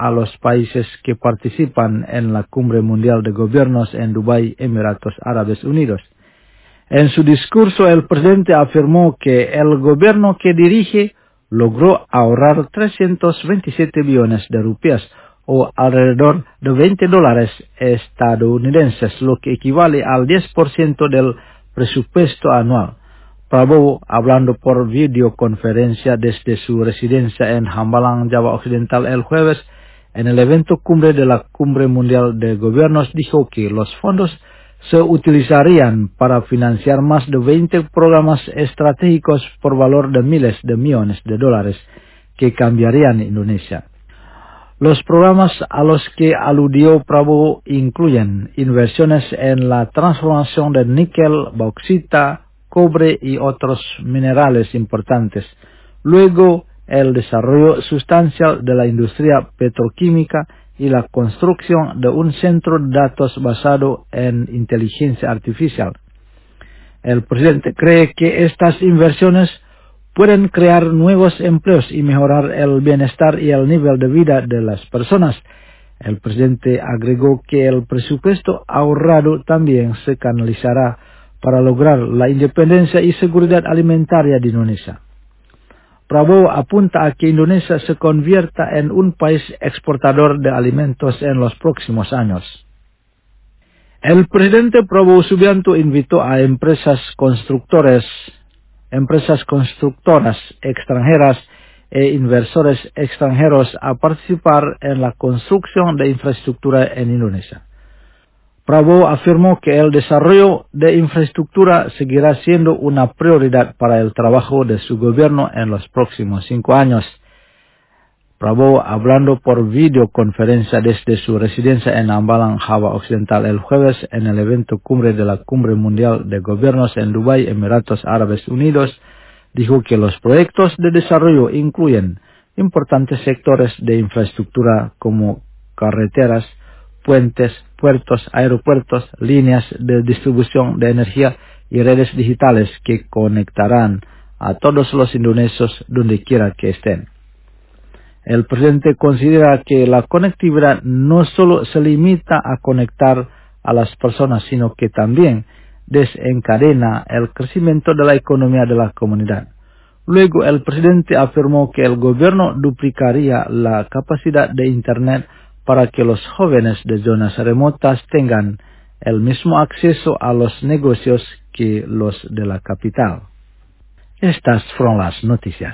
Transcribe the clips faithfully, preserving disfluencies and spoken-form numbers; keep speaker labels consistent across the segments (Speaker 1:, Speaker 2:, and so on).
Speaker 1: a los países que participan en la Cumbre Mundial de Gobiernos en Dubái, Emiratos Árabes Unidos. En su discurso, el presidente afirmó que el gobierno que dirige logró ahorrar trescientos veintisiete billones de rupias, o alrededor de veinte dólares estadounidenses, lo que equivale al diez por ciento del presupuesto anual. Prabowo, hablando por videoconferencia desde su residencia en Hambalang, Java Occidental el jueves, en el evento cumbre de la Cumbre Mundial de Gobiernos, dijo que los fondos se utilizarían para financiar más de veinte programas estratégicos por valor de miles de millones de dólares que cambiarían Indonesia. Los programas a los que aludió Prabowo incluyen inversiones en la transformación de níquel, bauxita, cobre y otros minerales importantes. Luego, el desarrollo sustancial de la industria petroquímica y la construcción de un centro de datos basado en inteligencia artificial. El presidente cree que estas inversiones pueden crear nuevos empleos y mejorar el bienestar y el nivel de vida de las personas. El presidente agregó que el presupuesto ahorrado también se canalizará para lograr la independencia y seguridad alimentaria de Indonesia. Prabowo apunta a que Indonesia se convierta en un país exportador de alimentos en los próximos años. El presidente Prabowo Subianto invitó a empresas constructores, empresas constructoras extranjeras e inversores extranjeros a participar en la construcción de infraestructura en Indonesia. Prabowo afirmó que el desarrollo de infraestructura seguirá siendo una prioridad para el trabajo de su gobierno en los próximos cinco años. Prabowo, hablando por videoconferencia desde su residencia en Hambalang, Java Occidental el jueves en el evento cumbre de la Cumbre Mundial de Gobiernos en Dubái, Emiratos Árabes Unidos, dijo que los proyectos de desarrollo incluyen importantes sectores de infraestructura como carreteras, puentes, puertos, aeropuertos, líneas de distribución de energía y redes digitales que conectarán a todos los indonesios donde quiera que estén. El presidente considera que la conectividad no solo se limita a conectar a las personas, sino que también desencadena el crecimiento de la economía de la comunidad. Luego, el presidente afirmó que el gobierno duplicaría la capacidad de Internet para que los jóvenes de zonas remotas tengan el mismo acceso a los negocios que los de la capital. Estas fueron las noticias.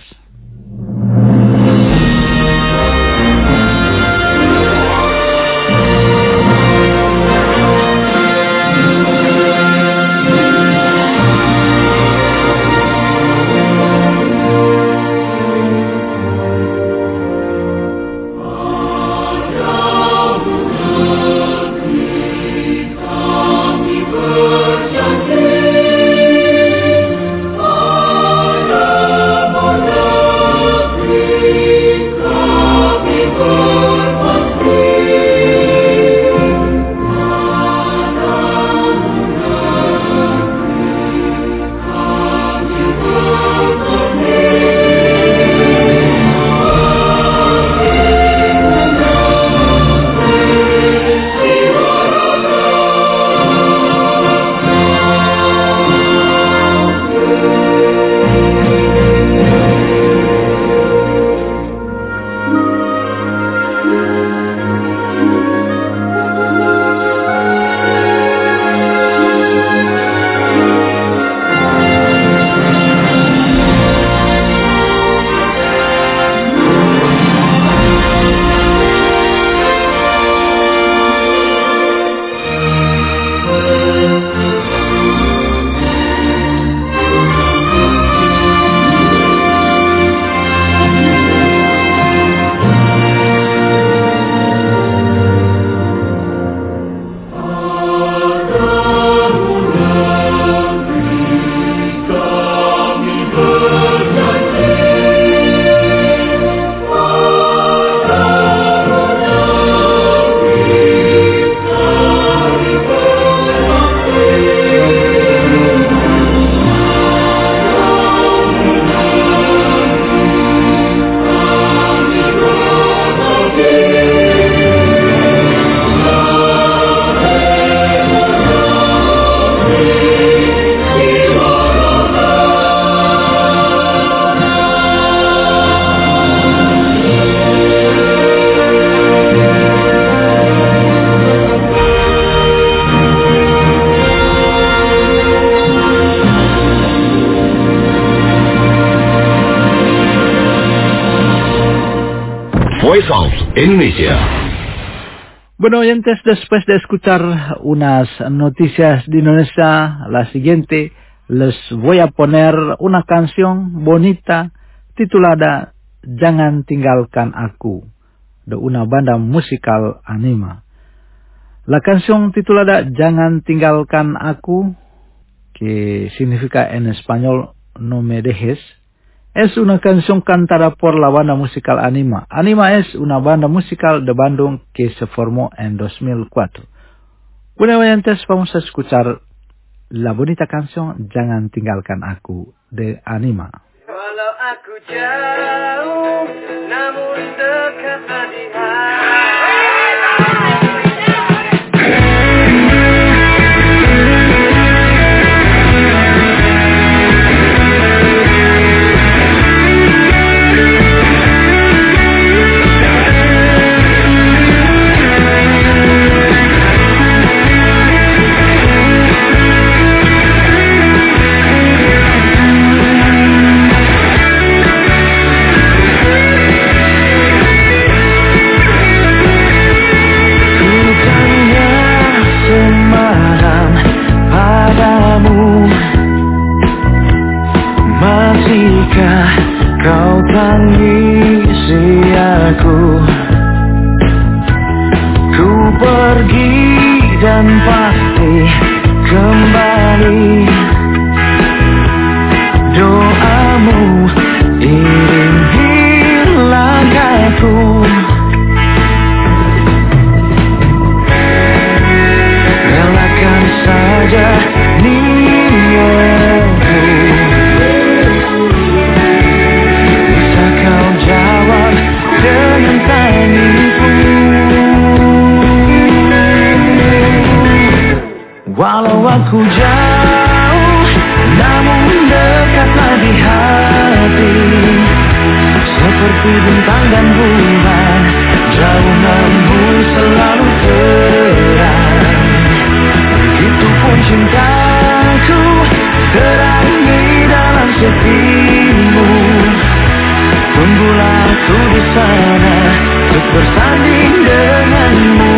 Speaker 2: Gulf, Indonesia.
Speaker 1: Bueno, oyentes, después de escuchar unas noticias de Indonesia, la siguiente les voy a poner una canción bonita titulada Jangan Tinggalkan Aku, de una banda musical Anima. La canción titulada Jangan Tinggalkan Aku, que significa en español No me dejes, es una canción cantada por la banda musical Anima. Anima es una banda musical de Bandung que se formó en dos mil cuatro. Bueno, oyentes, vamos a escuchar la bonita canción Jangan Tinggalkan Aku de Anima.
Speaker 3: Walau aku jauh, namun dekatlah di hati. Masihkah kau tangisi aku? Ku pergi dan pasti kembali. Doamu iringi langkahku. Relakan saja niatku. Dengan tangiku, walau aku jauh, namun dekatlah di hati. Seperti bintang dan bulan, jauh namun selalu terang. Begitupun cintaku, terang di dalam sepimu. Tunggulah aku di sana untuk bersanding denganmu.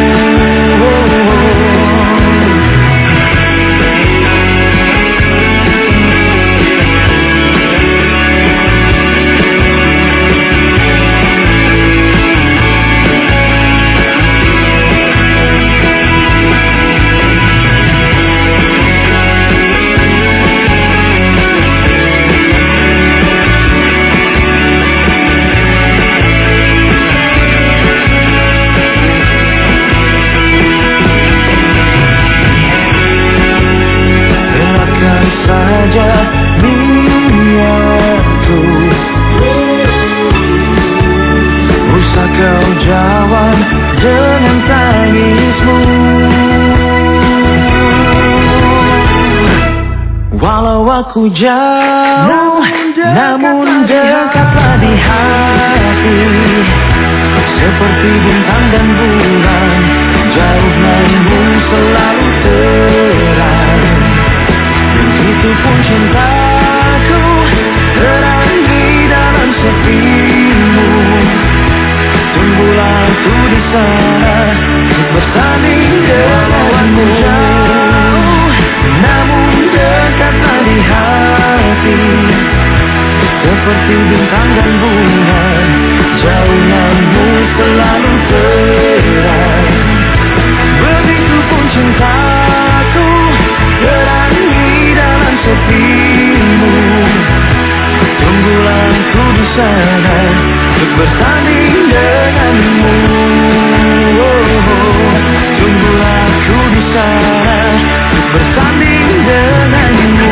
Speaker 3: Aku jauh, namun dekatlah di hati. Seperti bintang dan bulan, jauh namun selalu terang. Begitupun cintaku, terang di dalam sepimu. Tunggulah aku di sana untuk bersanding denganmu. Jauh, namun dekatlah di hati. Seperti bintang dan bulan, jauh namun selalu terang. Begitupun cintaku, terang di dalam sepimu. Tunggulah aku di sana untuk bersanding denganmu. Tunggulah aku di sana untuk bersanding denganmu.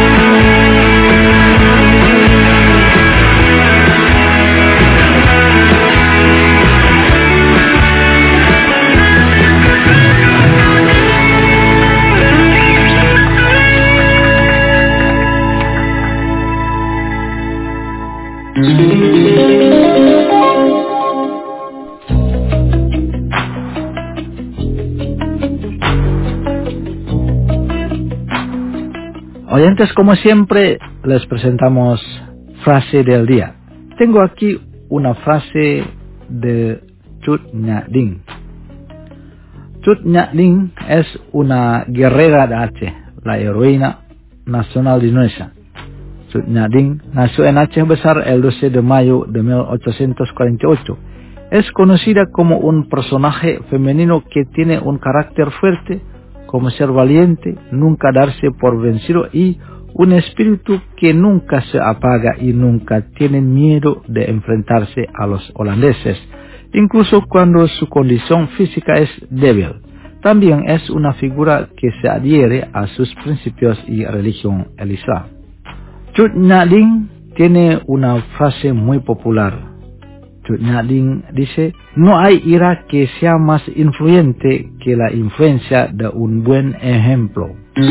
Speaker 1: Oyentes, como siempre, les presentamos frase del día. Tengo aquí una frase de Cut Nyak Ding. Cut Nyak Ding es una guerrera de Aceh, la heroína nacional de Indonesia. Cut Nyak Ding nació en Aceh Besar el doce de mayo de mil ochocientos cuarenta y ocho. Es conocida como un personaje femenino que tiene un carácter fuerte, como ser valiente, nunca darse por vencido y un espíritu que nunca se apaga y nunca tiene miedo de enfrentarse a los holandeses, incluso cuando su condición física es débil. También es una figura que se adhiere a sus principios y religión el Islam. Cut Nyak Ding tiene una frase muy popular. Cut Nyak Ding dice: no hay ira que sea más influyente que la influencia de un buen ejemplo.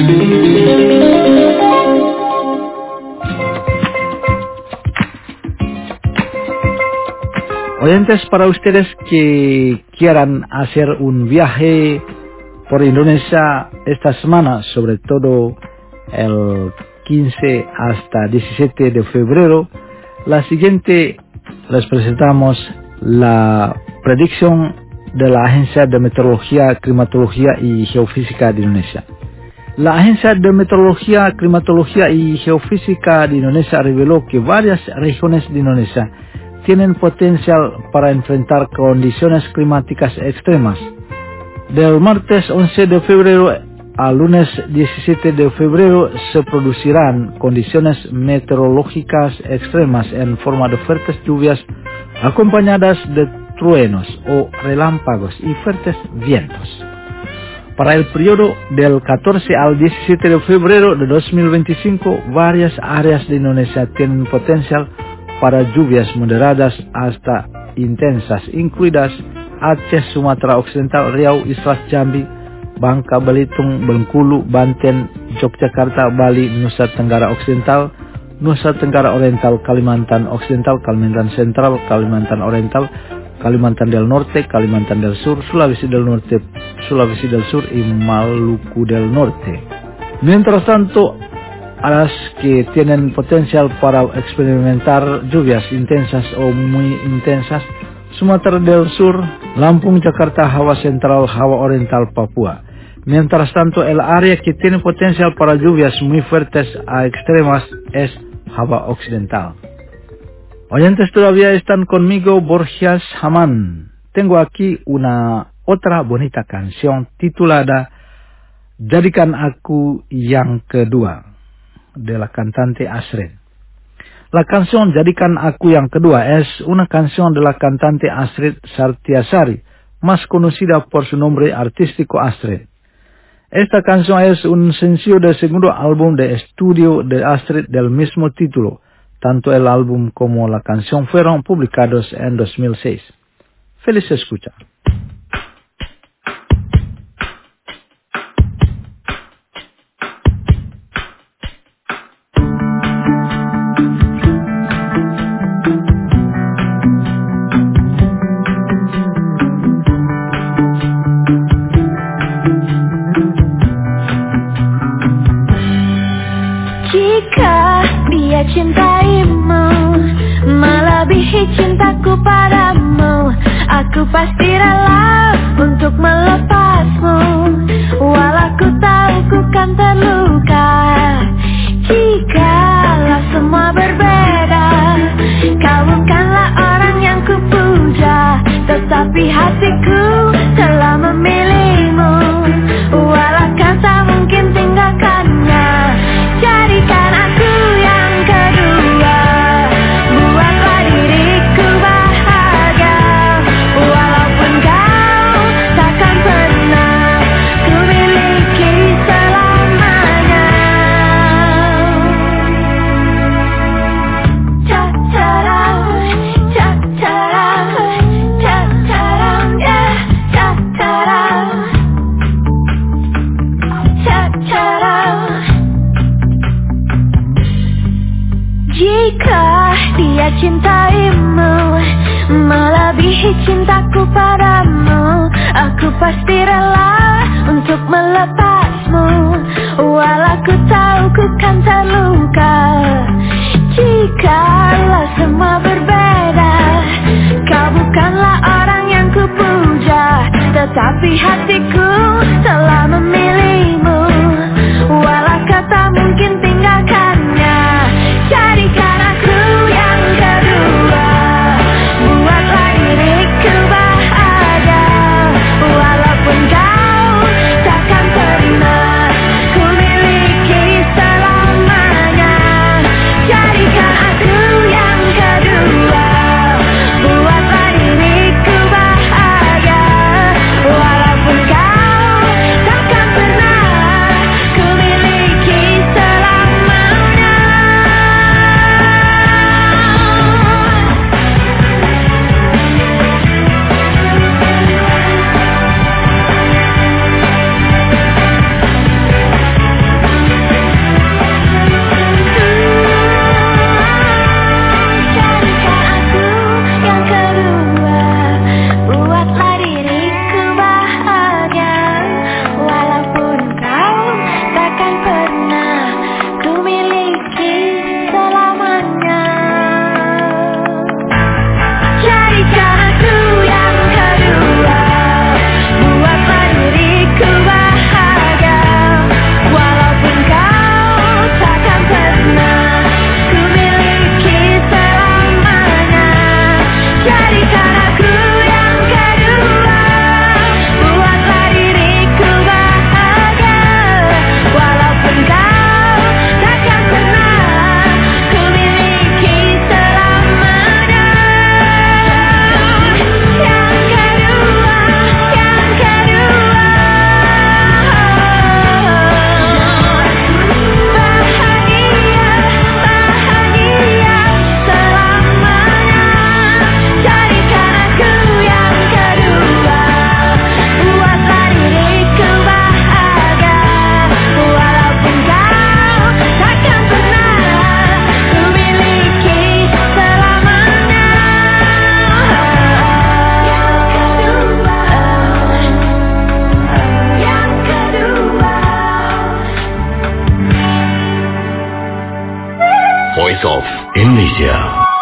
Speaker 1: Oyentes, para ustedes que quieran hacer un viaje por Indonesia esta semana, sobre todo el quince hasta diecisiete de febrero, la siguiente les presentamos la predicción de la Agencia de Meteorología, Climatología y Geofísica de Indonesia. La Agencia de Meteorología, Climatología y Geofísica de Indonesia reveló que varias regiones de Indonesia tienen potencial para enfrentar condiciones climáticas extremas. Del martes once de febrero al lunes diecisiete de febrero se producirán condiciones meteorológicas extremas en forma de fuertes lluvias acompañadas de truenos o relámpagos y fuertes vientos. Para el periodo del catorce al diecisiete de febrero de dos mil veinticinco, varias áreas de Indonesia tienen potencial para lluvias moderadas hasta intensas, incluidas Aceh, Sumatera Occidental, Riau, Islas Jambi, Bangka Belitung, Bengkulu, Banten, Yogyakarta, Bali, Nusa Tenggara Occidental, Nusa Tenggara Oriental, Kalimantan Occidental, Kalimantan Central, Kalimantan Oriental, Kalimantan del Norte, Kalimantan del Sur, Sulawesi del Norte, Sulawesi del Sur y Maluku del Norte. Mientras tanto, áreas que tienen potencial para experimentar lluvias intensas o muy intensas: Sumatera del Sur, Lampung, Jakarta, Java Central, Java Oriental, Papua. Mientras tanto, el área que tiene potencial para lluvias muy fuertes a extremas es Java Occidental. Oyentes, todavía están conmigo, Borgias Haman. Tengo aquí una otra bonita canción titulada Jadikan Aku Yang Kedua, de la cantante Astrid. La canción Jadikan Aku Yang Kedua es una canción de la cantante Astrid Sartiasari, más conocida por su nombre artístico Astrid. Esta canción es un sencillo del segundo álbum de estudio de Astrid del mismo título. Tanto el álbum como la canción fueron publicados en dos mil seis. Feliz escucha.
Speaker 2: Cintaimu melebihi cintaku padamu, aku pasti rela untuk melepasmu, walau ku tahu ku kan terluka. Jikalau semua berbeda, kau bukanlah orang yang ku puja, tetapi hatiku telah memilihmu, walau kau tak mungkin tinggalkannya. Jadikan aku yang kedua, buatlah diriku bahagia, walaupun kau takkan pernah ku miliki selamanya. Cha-cha-ra, cha-cha-ra, cha-cha-ra, yeah, Tetapi hatiku telah memilihmu. Walau kata mungkin tinggalkannya, jadikan aku yang kedua. Buatlah diriku bahagia, walaupun kau takkan pernah ku miliki selamanya. Jadikan aku yang kedua. Buatlah diriku bahagia, walaupun kau takkan pernah ku miliki selamanya. Jadikan aku yang kedua. Buatlah diriku bahagia, walaupun kau takkan pernah ku miliki selamanya. Jadikan aku yang kedua. Buatlah diriku bahagia, walaupun kau takkan pernah ku miliki selamanya. Jadikan aku yang kedua. Buatlah diriku bahagia, walaupun kau takkan pernah ku miliki selamanya. Yang kedua, yang kedua. Bahagia, bahagia selamanya. Jadikan aku yang kedua. Buatlah diriku bahagia, walaupun kau takkan pernah ku miliki selamanya. Yang kedua,
Speaker 4: Voice of Indonesia.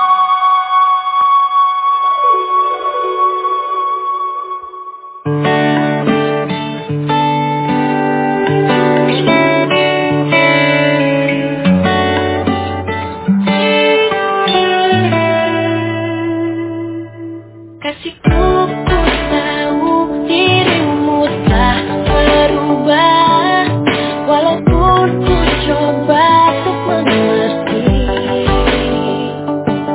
Speaker 2: kasihku ku tahu dirimu tak berubah, walaupun ku coba untuk mengerti.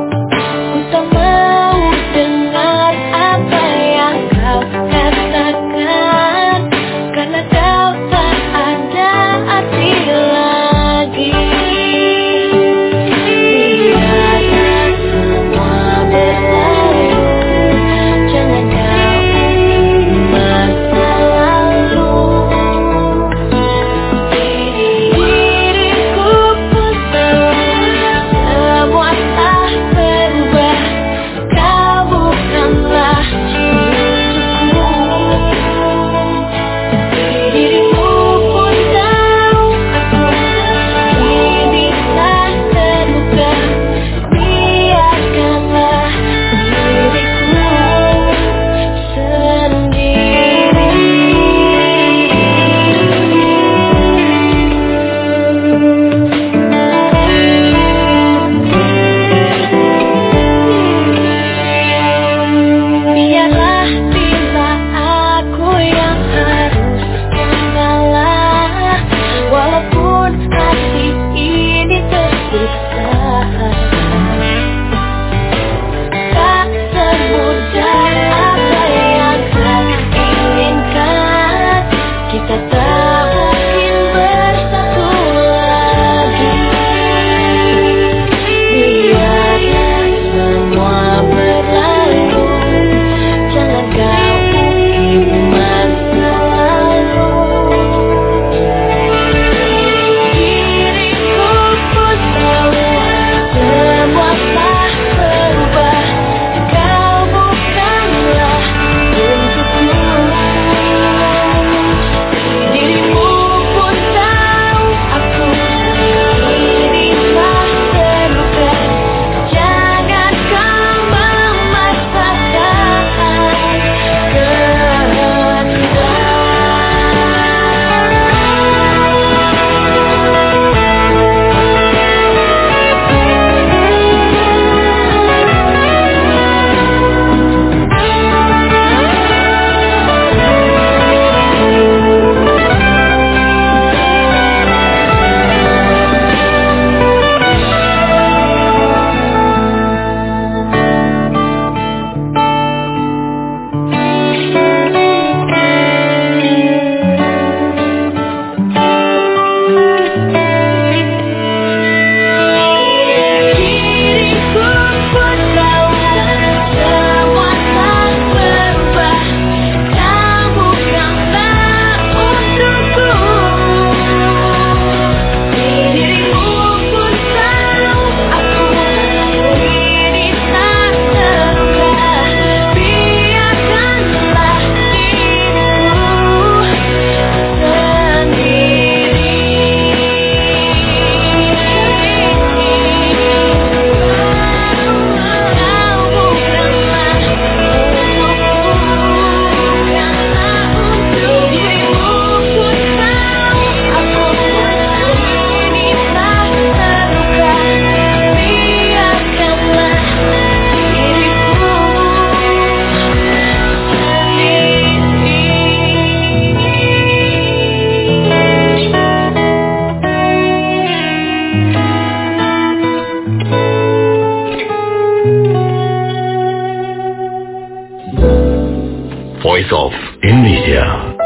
Speaker 4: Voice of Indonesia.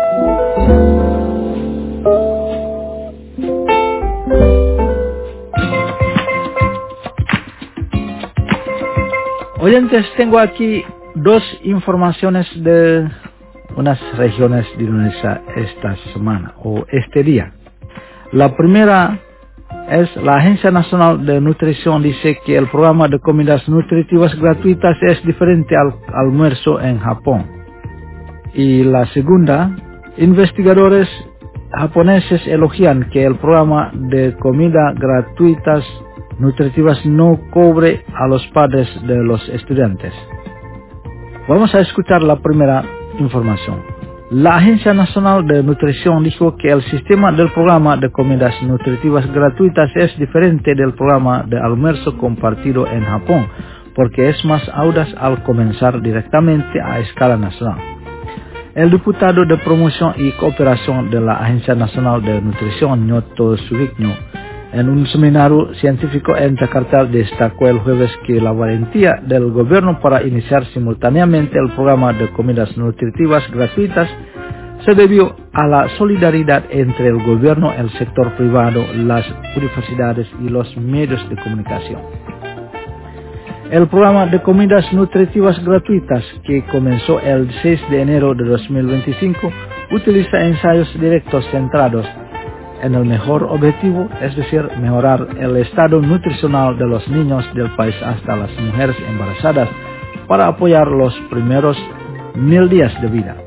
Speaker 1: Oyentes, tengo aquí dos informaciones de unas regiones de Indonesia esta semana o este día. La primera es la Agencia Nacional de Nutrición dice que el programa de comidas nutritivas gratuitas es diferente al almuerzo en Japón. Y la segunda, investigadores japoneses elogian que el programa de comida gratuitas nutritivas no cobre a los padres de los estudiantes. Vamos a escuchar la primera información. La Agencia Nacional de Nutrición dijo que el sistema del programa de comidas nutritivas gratuitas es diferente del programa de almuerzo compartido en Japón, porque es más audaz al comenzar directamente a escala nacional. El diputado de Promoción y Cooperación de la Agencia Nacional de Nutrición, Nyoto Sugikno, en un seminario científico en Jakarta destacó el jueves que la valentía del gobierno para iniciar simultáneamente el programa de comidas nutritivas gratuitas se debió a la solidaridad entre el gobierno, el sector privado, las universidades y los medios de comunicación. El programa de comidas nutritivas gratuitas, que comenzó el seis de enero de dos mil veinticinco, utiliza ensayos directos centrados en el mejor objetivo, es decir, mejorar el estado nutricional de los niños del país hasta las mujeres embarazadas para apoyar los primeros mil días de vida.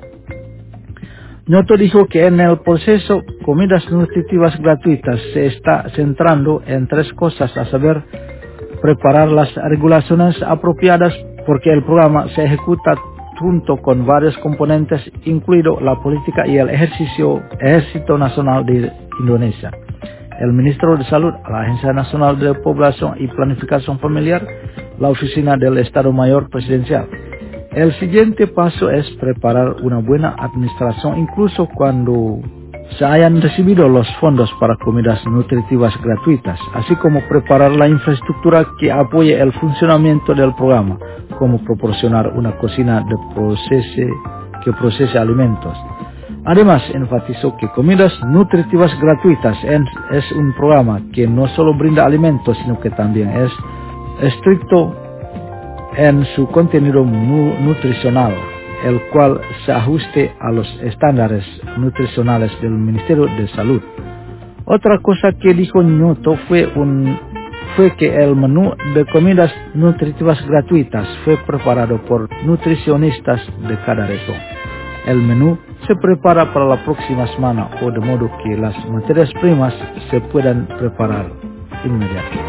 Speaker 1: Nyoto dijo que en el proceso comidas nutritivas gratuitas se está centrando en tres cosas, a saber, preparar las regulaciones apropiadas porque el programa se ejecuta junto con varios componentes, incluido la política y el ejercicio, Ejército Nacional de Indonesia, el Ministro de Salud, la Agencia Nacional de Población y Planificación Familiar, la Oficina del Estado Mayor Presidencial. El siguiente paso es preparar una buena administración incluso cuando se hayan recibido los fondos para comidas nutritivas gratuitas, así como preparar la infraestructura que apoye el funcionamiento del programa, como proporcionar una cocina de procese, que procese alimentos. Además, enfatizó que Comidas Nutritivas Gratuitas es un programa que no solo brinda alimentos, sino que también es estricto en su contenido nutricional, el cual se ajuste a los estándares nutricionales del Ministerio de Salud. Otra cosa que dijo Nyoto fue, un, fue que el menú de comidas nutritivas gratuitas fue preparado por nutricionistas de cada región. El menú se prepara para la próxima semana, o de modo que las materias primas se puedan preparar inmediatamente.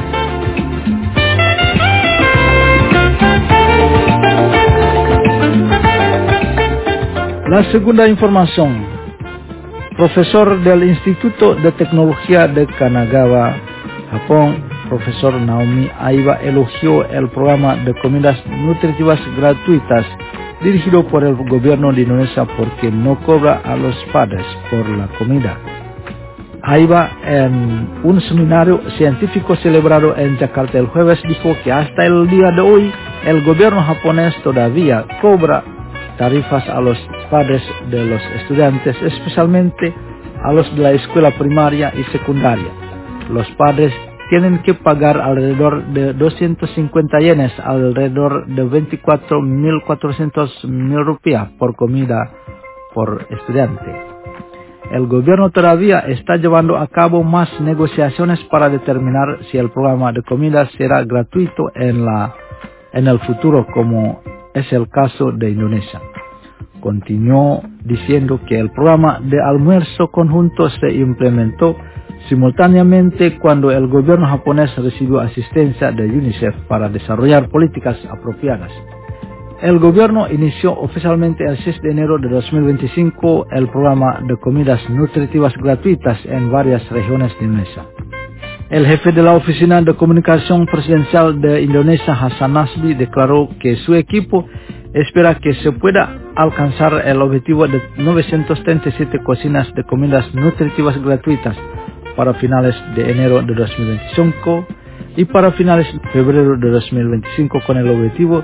Speaker 1: La segunda información. Profesor del Instituto de Tecnología de Kanagawa, Japón, profesor Naomi Aiba, elogió el programa de comidas nutritivas gratuitas dirigido por el gobierno de Indonesia porque no cobra a los padres por la comida. Aiba, en un seminario científico celebrado en Jakarta el jueves, dijo que hasta el día de hoy el gobierno japonés todavía cobra tarifas a los padres de los estudiantes, especialmente a los de la escuela primaria y secundaria. Los padres tienen que pagar alrededor de doscientos cincuenta yenes, alrededor de veinticuatro mil cuatrocientos mil rupias por comida por estudiante. El gobierno todavía está llevando a cabo más negociaciones para determinar si el programa de comida será gratuito en, la, en el futuro, como es el caso de Indonesia. Continuó diciendo que el programa de almuerzo conjunto se implementó simultáneamente cuando el gobierno japonés recibió asistencia de UNICEF para desarrollar políticas apropiadas. El gobierno inició oficialmente el seis de enero de dos mil veinticinco el programa de comidas nutritivas gratuitas en varias regiones de Indonesia. El jefe de la Oficina de Comunicación Presidencial de Indonesia, Hasan Nasbi, declaró que su equipo espera que se pueda alcanzar el objetivo de novecientas treinta y siete cocinas de comidas nutritivas gratuitas para finales de enero de dos mil veinticinco y para finales de febrero de dos mil veinticinco, con el objetivo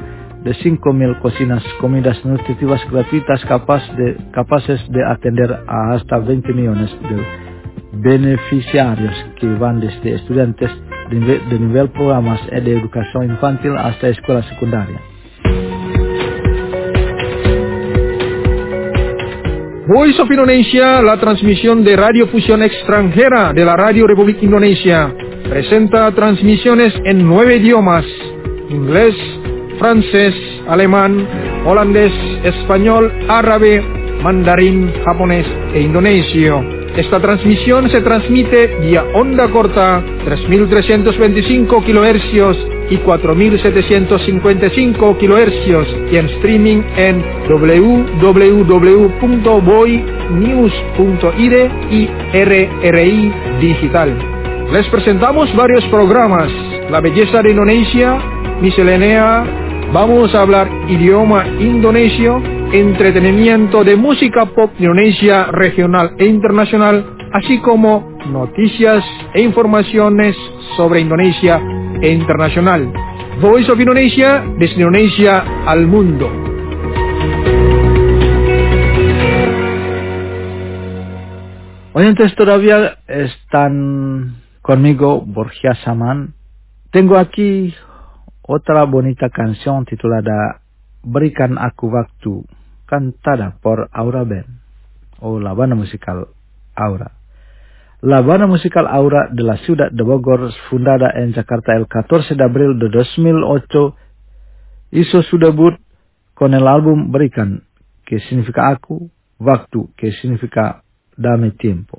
Speaker 1: de cinco mil cocinas comidas nutritivas gratuitas capaz de, capaces de atender a hasta veinte millones de beneficiarios que van desde estudiantes de nivel, de nivel programas de educación infantil hasta escuela secundaria.
Speaker 5: Voice of Indonesia, la transmisión de radiofusión extranjera de la Radio Republik Indonesia, presenta transmisiones en nueve idiomas: inglés, francés, alemán, holandés, español, árabe, mandarín, japonés e indonesio. Esta transmisión se transmite vía onda corta tres mil trescientos veinticinco kilohercios y cuatro mil setecientos cincuenta y cinco kilohercios y en streaming en w w w punto boy news punto i d y R R I Digital. Les presentamos varios programas: La belleza de Indonesia, Miscelánea, vamos a hablar idioma indonesio, entretenimiento de música pop de Indonesia regional e internacional, así como noticias e informaciones sobre Indonesia e internacional. Voice of Indonesia, desde Indonesia al mundo.
Speaker 1: Oyentes, todavía están conmigo Borja Saman. Tengo aquí otra bonita canción titulada Berikan Aku Waktu, cantada por Aura Band, o la banda musical Aura. La banda musical Aura de la ciudad de Bogor, fundada en Jakarta el catorce de abril de dos mil ocho, hizo su debut con el álbum Berikan, que significa Aku, Waktu, que significa Dame Tiempo.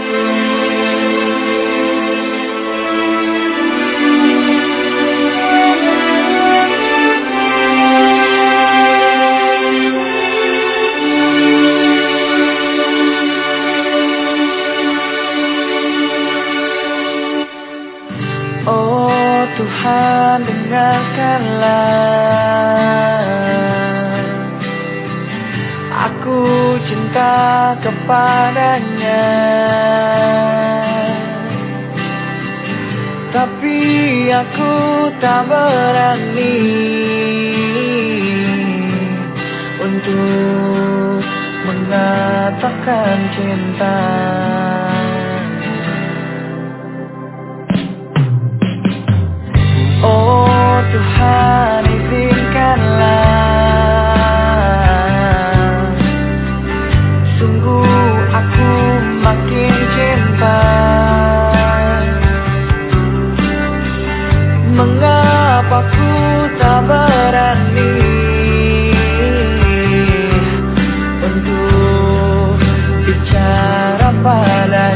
Speaker 3: Oh Tuhan, dengarkanlah, aku cinta kepadanya, tapi aku tak berani untuk mengatakan cinta. Oh Tuhan, izinkanlah, sungguh aku makin cinta. Mengapa ku tak berani untuk bicara padanya?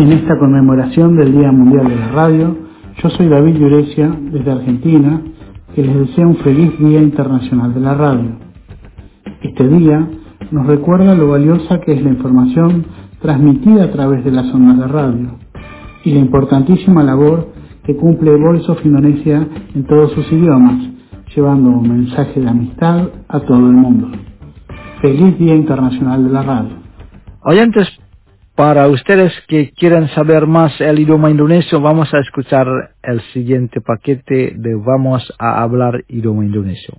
Speaker 6: en esta conmemoración del Día Mundial de la Radio. Yo soy David Yurecia, desde Argentina, que les desea un feliz Día Internacional de la Radio. Este día nos recuerda lo valiosa que es la información transmitida a través de las ondas de radio y la importantísima labor que cumple Voice of Indonesia en todos sus idiomas, llevando un mensaje de amistad a todo el mundo. Feliz Día Internacional de la Radio.
Speaker 1: Oyentes, para ustedes que quieren saber más el idioma indonesio, vamos a escuchar el siguiente paquete de Vamos a hablar idioma indonesio.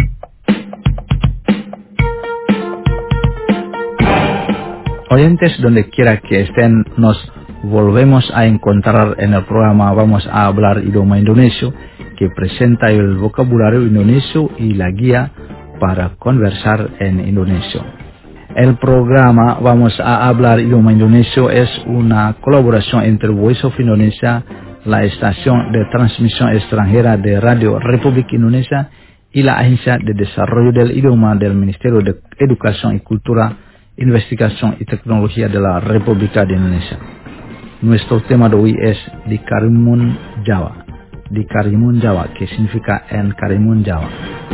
Speaker 1: Oyentes, donde quiera que estén, nos volvemos a encontrar en el programa Vamos a hablar idioma indonesio, que presenta el vocabulario indonesio y la guía para conversar en indonesio. El programa Vamos a hablar idioma indonesio es una colaboración entre Voice of Indonesia, la estación de transmisión extranjera de Radio Republik Indonesia y la Agencia de Desarrollo del Idioma del Ministerio de Educación y Cultura, Investigación y Tecnología de la República de Indonesia. Nuestro tema de hoy es Di Karimun Jawa. Di Karimun Jawa, que significa en Karimun Jawa.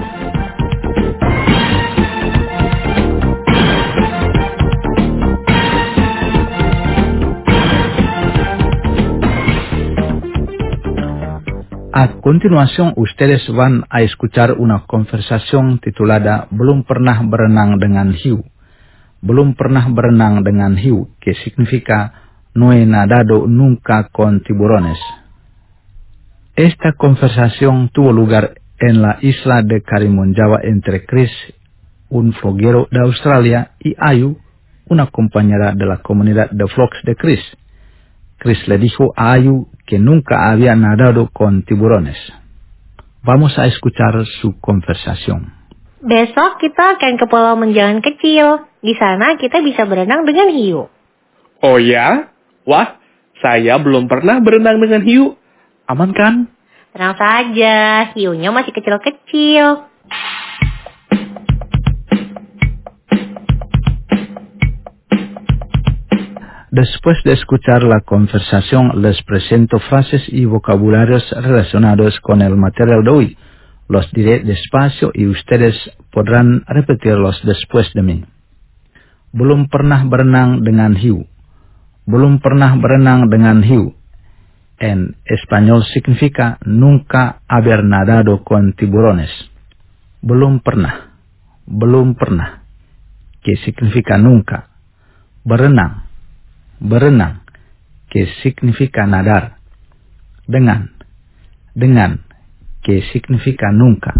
Speaker 1: A continuación, ustedes van a escuchar una conversación titulada Belum pernah berenang dengan hiu. Belum pernah berenang dengan hiu, que significa no he nadado nunca con tiburones. Esta conversación tuvo lugar en la isla de Karimun Jawa entre Chris, un vloguero de Australia, y Ayu, una compañera de la comunidad de vlogs de Chris. Chris le dijo a Ayu que nunca había nadado con tiburones. Vamos a escuchar su conversación.
Speaker 7: Besok kita akan ke Pulau Menjangan Kecil. Di sana kita bisa berenang dengan hiu.
Speaker 8: Oh ya? Wah, saya belum pernah berenang dengan hiu. Aman kan?
Speaker 7: Tenang saja, hiunya masih kecil-kecil.
Speaker 1: Después de escuchar la conversación, les presento frases y vocabularios relacionados con el material de hoy. Los diré despacio y ustedes podrán repetirlos después de mí. Belum pernah berenang dengan hiu. Belum pernah berenang dengan hiu. En español significa nunca haber nadado con tiburones. Belum pernah. Belum pernah. Que significa nunca. Berenang. Berenang, que significa nadar. Dengan, dengan, que significa nunca.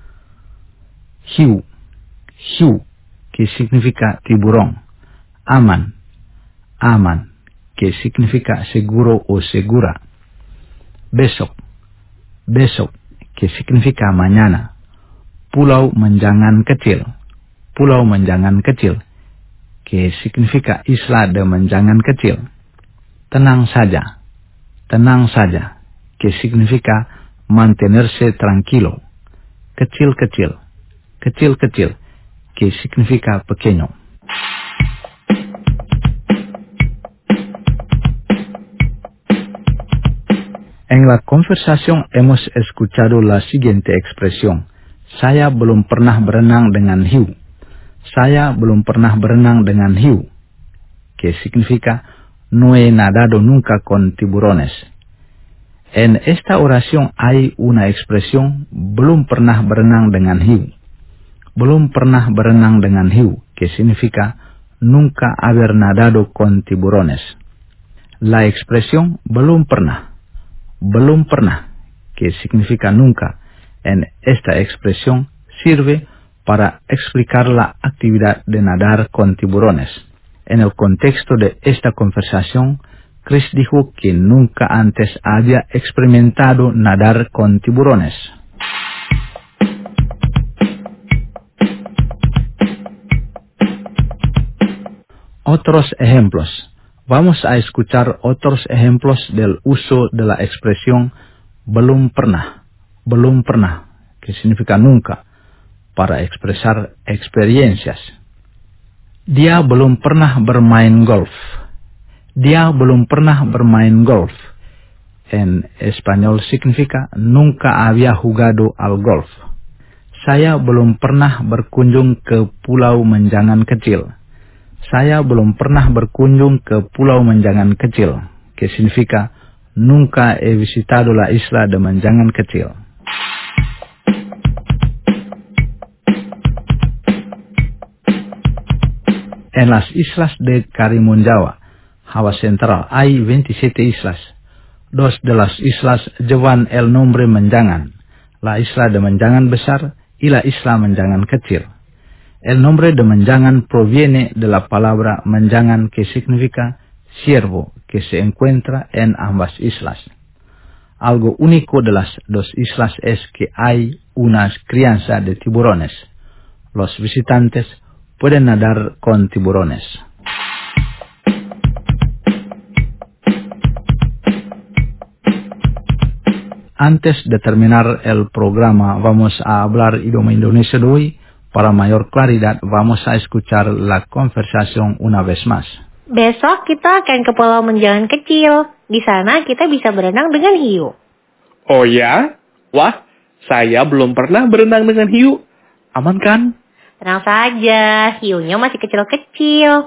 Speaker 1: Hiu, hiu, que significa tiburón. Aman, aman, que significa seguro o segura. Besok, besok, que significa mañana. Pulau Menjangan Kecil, Pulau Menjangan Kecil, que significa isla de menjangan kecil. Tenang saja, tenang saja, que significa mantenerse tranquilo. Kecil-kecil, kecil-kecil, que significa pequeño. En la conversación hemos escuchado la siguiente expresión. Saya belum pernah berenang dengan hiu. Saya belum pernah berenang dengan hiu, que significa no he nadado nunca con tiburones. En esta oración hay una expresión belum pernah berenang dengan hiu. Belum pernah berenang dengan hiu, que significa nunca haber nadado con tiburones. La expresión belum pernah, belum pernah, que significa nunca, en esta expresión sirve para explicar la actividad de nadar con tiburones. En el contexto de esta conversación, Chris dijo que nunca antes había experimentado nadar con tiburones. Otros ejemplos. Vamos a escuchar otros ejemplos del uso de la expresión belum pernah, belum pernah, que significa nunca, para expresar experiencias. Dia belum pernah bermain golf. Dia belum pernah bermain golf. En español significa nunca había jugado al golf. Saya belum pernah berkunjung ke Pulau Menjangan Kecil. Saya belum pernah berkunjung ke Pulau Menjangan Kecil, que significa nunca he visitado la isla de Menjangan Kecil. En las islas de Karimun Jawa, Java Central, hay veintisiete islas. Dos de las islas llevan el nombre Menjangan, la isla de Menjangan Besar y la isla Menjangan Kecil. El nombre de Menjangan proviene de la palabra Menjangan, que significa ciervo, que se encuentra en ambas islas. Algo único de las dos islas es que hay una crianza de tiburones. Los visitantes pueden nadar con tiburones. Antes de terminar el programa, vamos a hablar idioma Indonesia de hoy. Para mayor claridad, vamos a escuchar la conversación una vez más.
Speaker 7: Besok kita akan ke Pulau Menjangan Kecil. Di sana kita bisa berenang dengan hiu.
Speaker 8: Oh ya? Wah, saya belum pernah berenang dengan hiu. Aman kan?
Speaker 7: Tenang saja, hiunya masih kecil-kecil.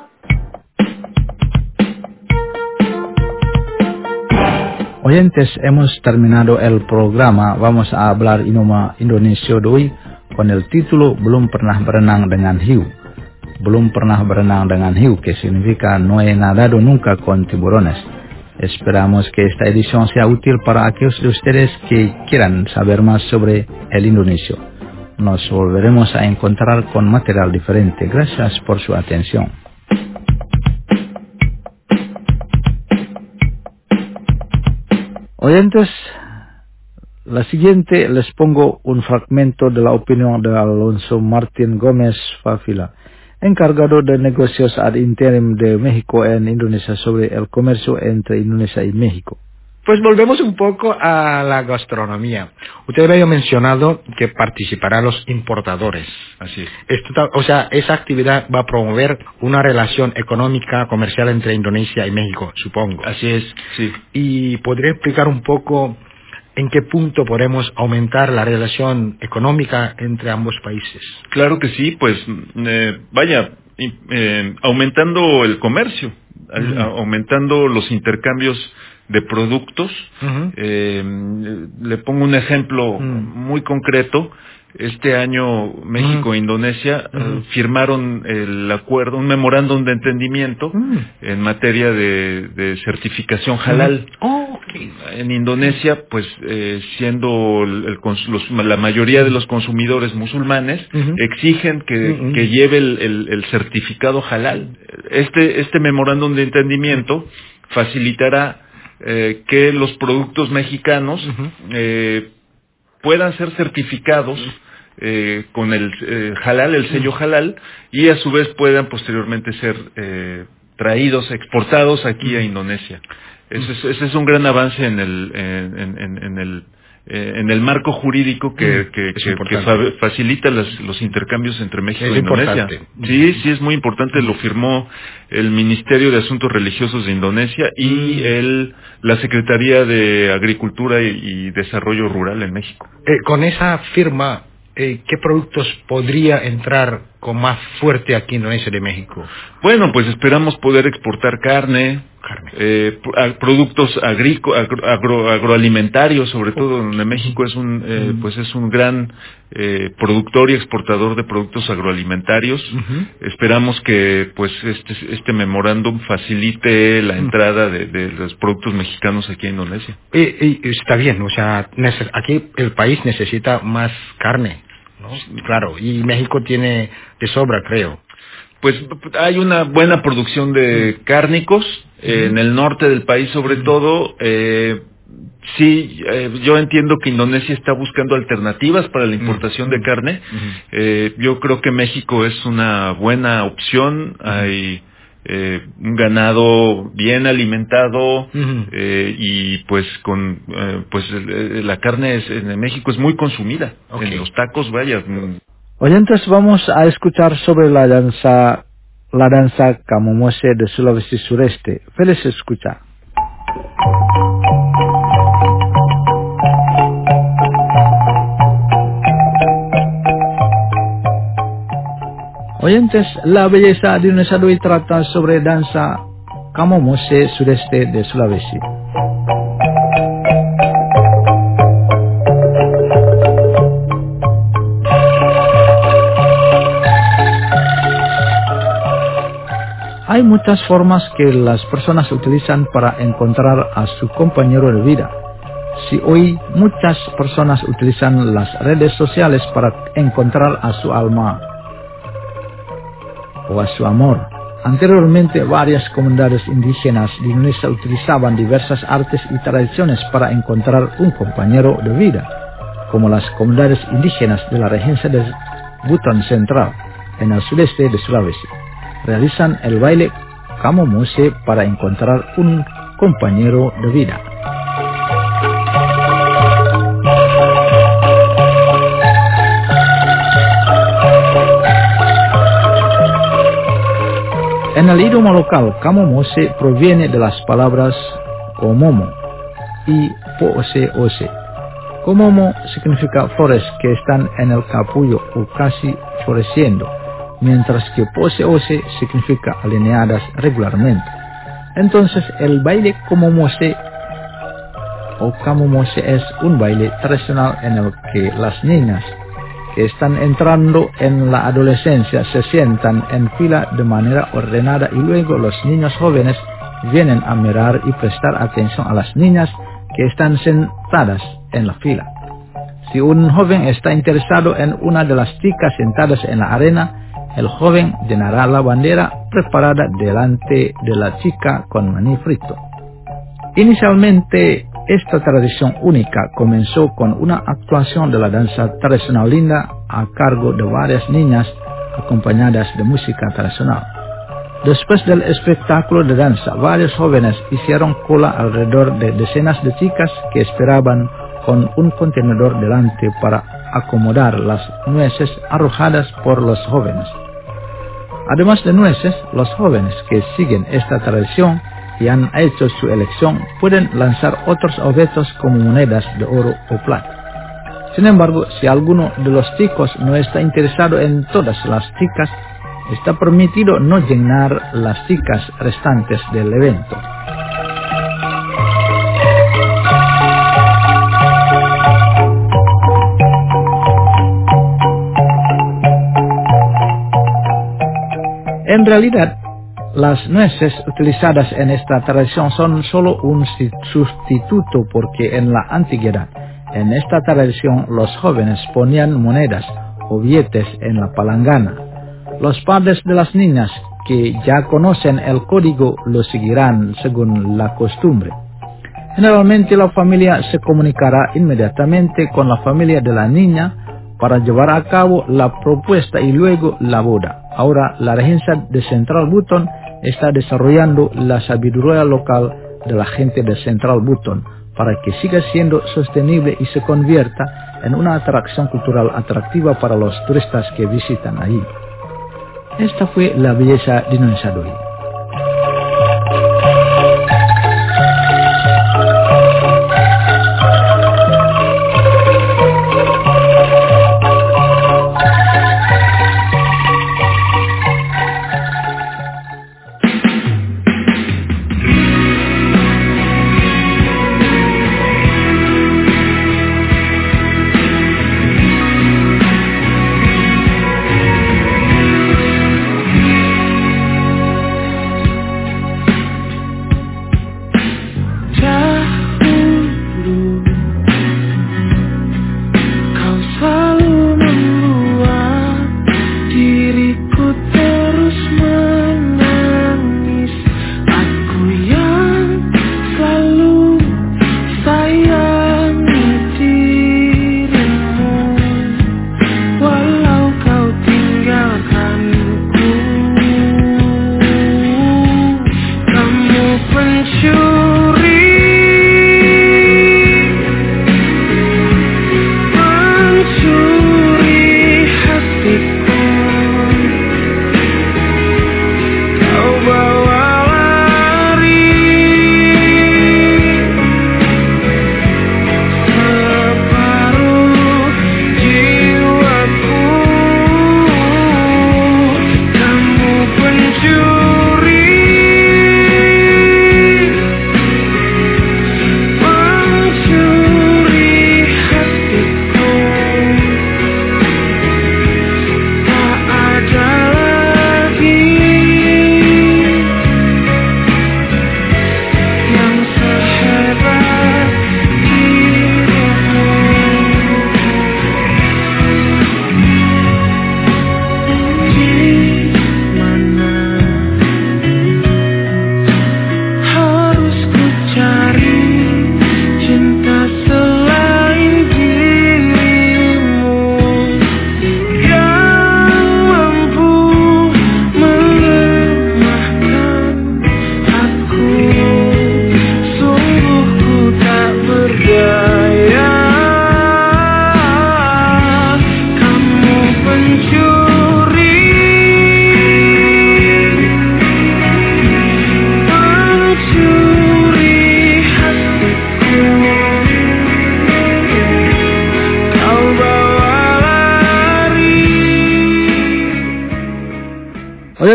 Speaker 1: Oyentes, hemos terminado el programa. Vamos a hablar idioma Indonesia de hoy con el título Belum pernah berenang dengan hiu. Belum pernah berenang dengan hiu, que significa no he nadado nunca con tiburones. Esperamos que esta edición sea útil para aquellos de ustedes que quieran saber más sobre el indonesio. Nos volveremos a encontrar con material diferente. Gracias por su atención. Oyentes, la siguiente les pongo un fragmento de la opinión de Alonso Martín Gómez Favila, encargado de negocios ad interim de México en Indonesia, sobre el comercio entre Indonesia y México.
Speaker 5: Pues volvemos un poco a la gastronomía. Usted había mencionado que participarán los importadores.
Speaker 9: Así es.
Speaker 5: Esto, o sea, esa actividad va a promover una relación económica, comercial entre Indonesia y México, supongo.
Speaker 9: Así es, sí.
Speaker 5: ¿Y podría explicar un poco en qué punto podemos aumentar la relación económica entre ambos países?
Speaker 9: Claro que sí, pues eh, vaya, eh, aumentando el comercio, uh-huh. aumentando los intercambios de productos. Uh-huh. Eh, le pongo un ejemplo uh-huh. muy concreto. Este año México uh-huh. e Indonesia uh-huh. eh, firmaron el acuerdo, un memorándum de entendimiento uh-huh. en materia de, de certificación halal.
Speaker 5: Uh-huh. Oh, okay.
Speaker 9: En Indonesia, pues eh, siendo el, el, los, la mayoría de los consumidores musulmanes uh-huh. exigen que, uh-huh. que lleve el, el, el certificado halal. Este, este memorándum de entendimiento facilitará Eh, que los productos mexicanos uh-huh. eh, puedan ser certificados eh, con el eh, halal, el sello uh-huh. halal, y a su vez puedan posteriormente ser eh, traídos, exportados aquí uh-huh. a Indonesia. Ese es, ese es un gran avance en el en, en, en el eh, en el marco jurídico que, uh-huh. que, que, que fa- facilita las, los intercambios entre México
Speaker 5: es
Speaker 9: e Indonesia.
Speaker 5: Importante.
Speaker 9: Sí, sí es muy importante. Lo firmó el Ministerio de Asuntos Religiosos de Indonesia y uh-huh. el la Secretaría de Agricultura y, y Desarrollo Rural en México.
Speaker 5: Eh, con esa firma, eh, ¿qué productos podría entrar con más fuerte aquí en Indonesia de México?
Speaker 9: Bueno, pues esperamos poder exportar carne, carne. Eh, productos agrico, agro, agro, agroalimentarios, sobre todo donde México es un eh, uh-huh. pues es un gran eh, productor y exportador de productos agroalimentarios. Uh-huh. Esperamos que pues este este memorándum facilite la entrada de, de los productos mexicanos aquí en Indonesia.
Speaker 5: Y, y está bien, o sea, neces- aquí el país necesita más carne, ¿no? Claro, y México tiene de sobra, creo.
Speaker 9: Pues hay una buena producción de cárnicos eh, en el norte del país, sobre todo. Eh, sí, eh, yo entiendo que Indonesia está buscando alternativas para la importación de carne. Eh, yo creo que México es una buena opción. Hay eh, un ganado bien alimentado eh, y pues con eh, pues eh, la carne es, en México es muy consumida. Okay. En los tacos, vaya.
Speaker 1: Oyentes, vamos a escuchar sobre la danza la danza Kamomose de Sulawesi Sureste. Feliz escucha. Oyentes, la belleza de Indonesia de hoy trata sobre danza Kamomose Sureste de Sulawesi. Hay muchas formas que las personas utilizan para encontrar a su compañero de vida. Si hoy muchas personas utilizan las redes sociales para encontrar a su alma o a su amor. Anteriormente, varias comunidades indígenas de Indonesia utilizaban diversas artes y tradiciones para encontrar un compañero de vida, como las comunidades indígenas de la región de Buton Central, en el sudeste de Sulawesi. Realizan el baile Kamomose para encontrar un compañero de vida. En el idioma local, Kamomose proviene de las palabras Komomo y Poose-ose. Komomo significa flores que están en el capullo o casi floreciendo, mientras que Poose-ose significa alineadas regularmente. Entonces, el baile Kamomose o Kamomose es un baile tradicional en el que las niñas que están entrando en la adolescencia se sientan en fila de manera ordenada y luego los niños jóvenes vienen a mirar y prestar atención a las niñas que están sentadas en la fila. Si un joven está interesado en una de las chicas sentadas en la arena, el joven llenará la bandera preparada delante de la chica con maní frito. Inicialmente, esta tradición única comenzó con una actuación de la danza tradicional linda a cargo de varias niñas acompañadas de música tradicional. Después del espectáculo de danza, varios jóvenes hicieron cola alrededor de decenas de chicas que esperaban con un contenedor delante para acomodar las nueces arrojadas por los jóvenes. Además de nueces, los jóvenes que siguen esta tradición y han hecho su elección pueden lanzar otros objetos como monedas de oro o plata. Sin embargo, si alguno de los chicos no está interesado en todas las chicas, está permitido no llenar las chicas restantes del evento. En realidad, las nueces utilizadas en esta tradición son solo un sustituto porque en la antigüedad, en esta tradición los jóvenes ponían monedas o billetes en la palangana. Los padres de las niñas que ya conocen el código lo seguirán según la costumbre. Generalmente la familia se comunicará inmediatamente con la familia de la niña para llevar a cabo la propuesta y luego la boda. Ahora la regencia de Central Buton está desarrollando la sabiduría local de la gente de Central Buton para que siga siendo sostenible y se convierta en una atracción cultural atractiva para los turistas que visitan allí. Esta fue la belleza de Indonesia de hoy.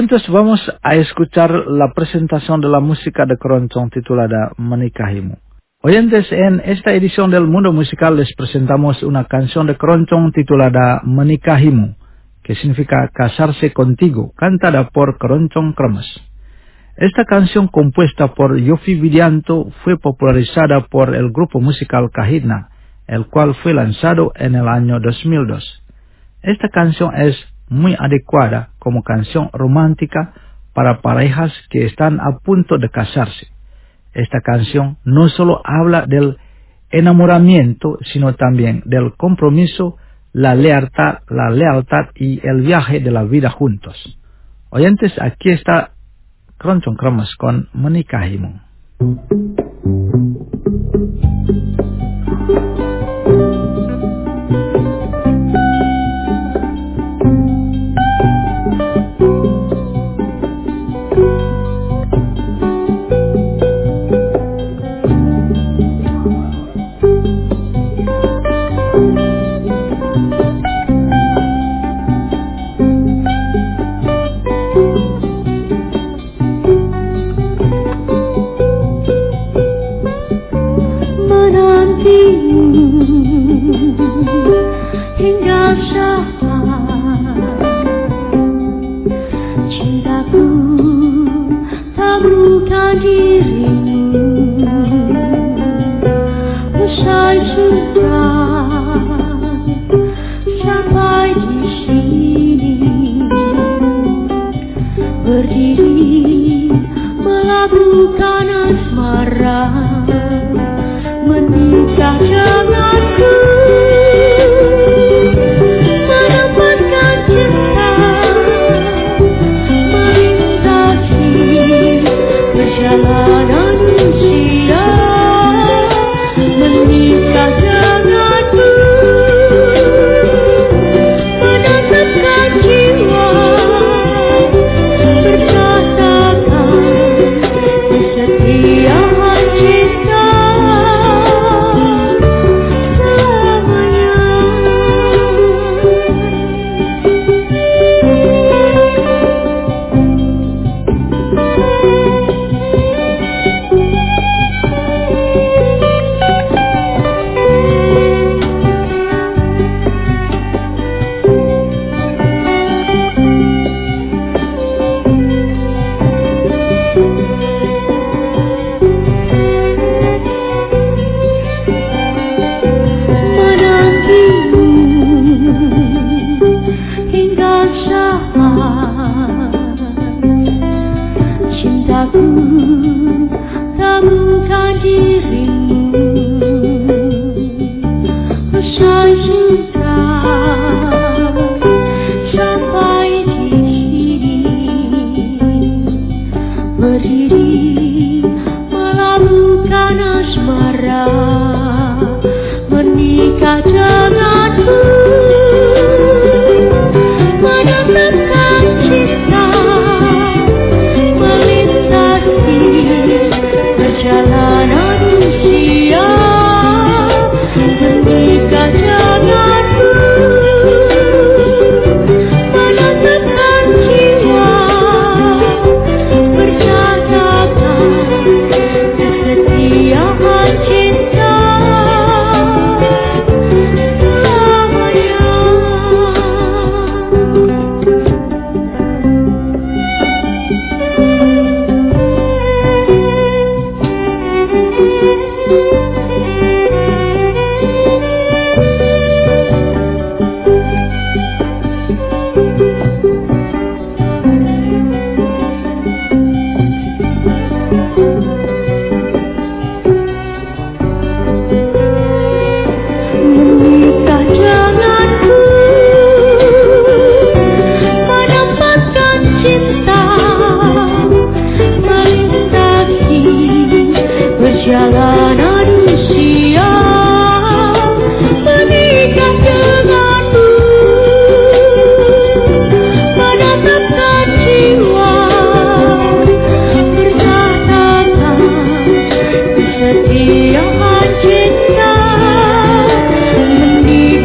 Speaker 1: Oyentes, vamos a escuchar la presentación de la música de Keroncong titulada Menikahimu. Oyentes, en esta edición del Mundo Musical les presentamos una canción de Keroncong titulada Menikahimu, que significa casarse contigo, cantada por Keroncong Kremes. Esta canción, compuesta por Yovie Widianto, fue popularizada por el grupo musical Kahitna, el cual fue lanzado en el año dos mil dos. Esta canción es muy adecuada como canción romántica para parejas que están a punto de casarse. Esta canción no solo habla del enamoramiento, sino también del compromiso, la lealtad, la lealtad y el viaje de la vida juntos. Oyentes, aquí está Keroncong Kremes con Menikahimu.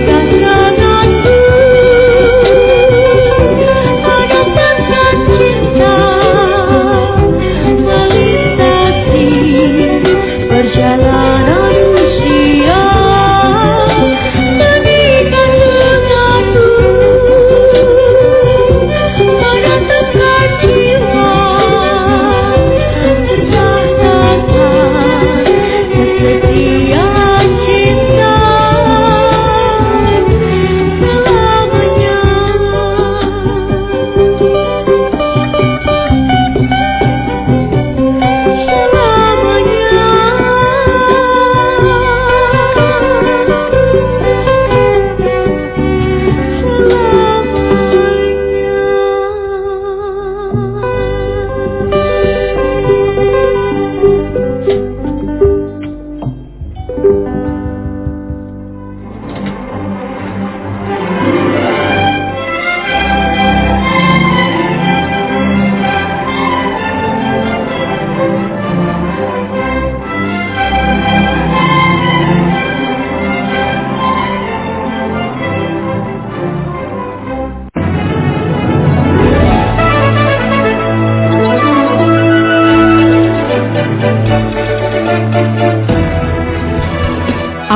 Speaker 2: Cinta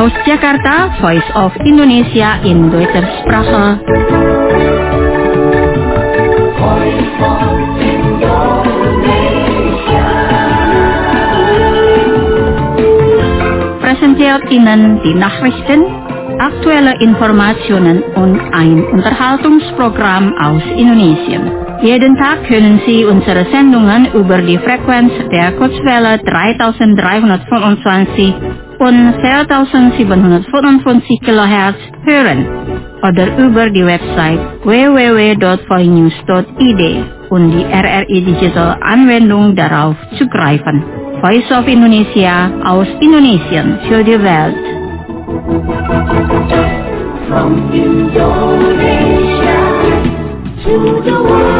Speaker 10: aus Jakarta, Voice of Indonesia in Deutscher Sprache. Präsentiert Ihnen die Nachrichten, aktuelle Informationen und ein Unterhaltungsprogramm aus Indonesien. Jeden Tag können Sie unsere Sendungen über die Frequenz der Kurzwelle dreitausenddreihundertfünfundzwanzig und vierzehntausendsiebenhundertfünfundfünfzig Kilohertz hören oder über die Website w w w dot voinews dot i d und die R R I Digital Anwendung darauf zugreifen. Voice of Indonesia aus Indonesien für die Welt.
Speaker 2: From Indonesia to the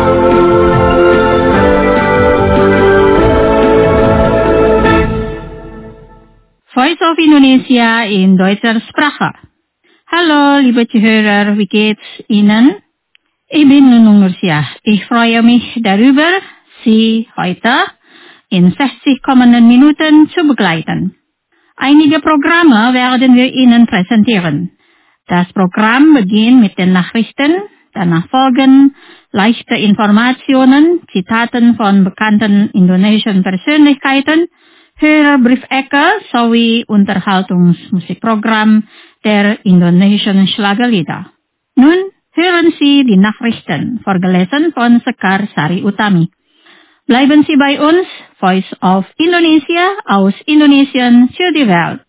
Speaker 10: Voice of Indonesia in deutscher Sprache. Hallo, liebe Zuhörer, wie geht's Ihnen? Ich bin Nunung Nursiah. Ich freue mich darüber, Sie heute in sechzig kommenden Minuten zu begleiten. Einige Programme werden wir Ihnen präsentieren. Das Programm beginnt mit den Nachrichten, danach folgen leichte Informationen, Zitaten von bekannten indonesischen Persönlichkeiten, Hörerbriefecke sowie Unterhaltungsmusikprogramm der indonesischen Schlagerlieder. Nun hören Sie die Nachrichten, vorgelesen von Sekar Sari Utami. Bleiben Sie bei uns, Voice of Indonesia aus Indonesien für die Welt.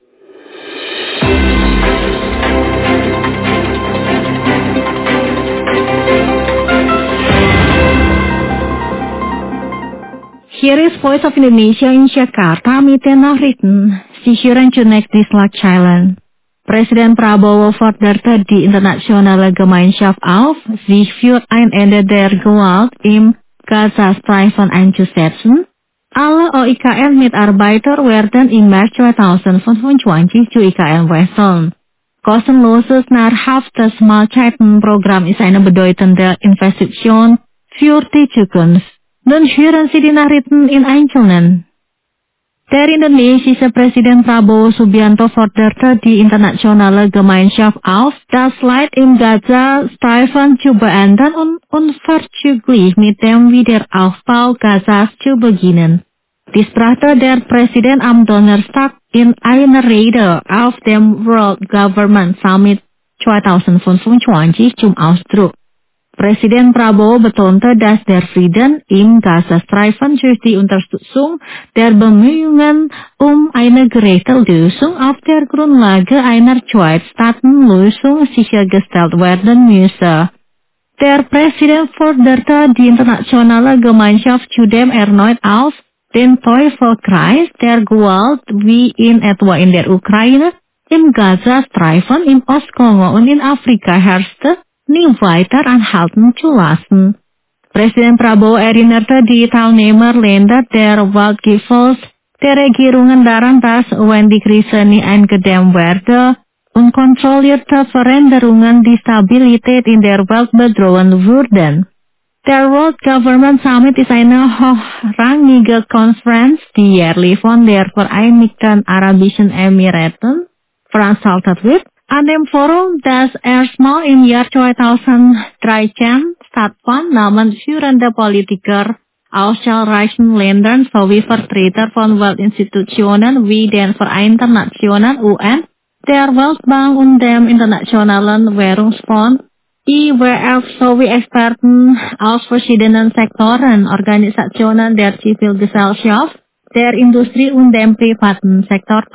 Speaker 11: Hier ist Voice of Indonesia in Jakarta mit den Nachrichten. Sie hören zunächst die Schlagzeilen. Präsident Prabowo forderte die internationale Gemeinschaft auf, sich für ein Ende der Gewalt im Gazastreifen einzusetzen. Alle O I K N-Mitarbeiter werden im März zweitausendfünfundzwanzig zu I K N wechseln. Kostenloses nahrhaftes Mahlzeitenprogramm ist eine bedeutende Investition für die Zukunft. Nun hören Sie die Nachrichten in Einzelnen. Der indonesische Präsident Prabowo Subianto forderte die internationale Gemeinschaft auf, das Leid im Gaza-Streifen zu beenden und unverzüglich mit dem Wiederaufbau Gazas zu beginnen. Dies brachte der Präsident am Donnerstag in einer Rede auf dem World Government Summit zweitausendfünfundzwanzig zum Ausdruck. Präsident Prabowo betonte, dass der Frieden im Gazastreifen durch die Unterstützung der Bemühungen um eine gerechte Lösung auf der Grundlage einer Zwei-Staaten-Lösung sichergestellt werden müsse. Der Präsident forderte die internationale Gemeinschaft zudem erneut auf, den Teufelskreis der Gewalt wie in etwa in der Ukraine, im Gazastreifen, im Ostkongo und in Afrika herrschte, nie weiter anhalten zu lassen. Präsident Prabowo erinnerte die Teilnehmerländer der Weltgipfels der Regierungen daran, dass wenn die Krise nie eingedämmt werde, unkontrollierte Veränderungen die Stabilität in der Welt bedrohen würden. Der World Government Summit ist eine hochrangige Konferenz, die jährlich von der Vereinigten Arabischen Emiraten veranstaltet wird. An dem Forum, das erstmal im Jahr zweitausenddreizehn stattfand, nahmen führende Politiker aus zahlreichen Ländern sowie Vertreter von Weltinstitutionen wie den Vereinten Nationen U N, der Weltbank und dem Internationalen Währungsfonds, I W F sowie Experten aus verschiedenen Sektoren, Organisationen der Zivilgesellschaft, der Industrie und dem privaten Sektor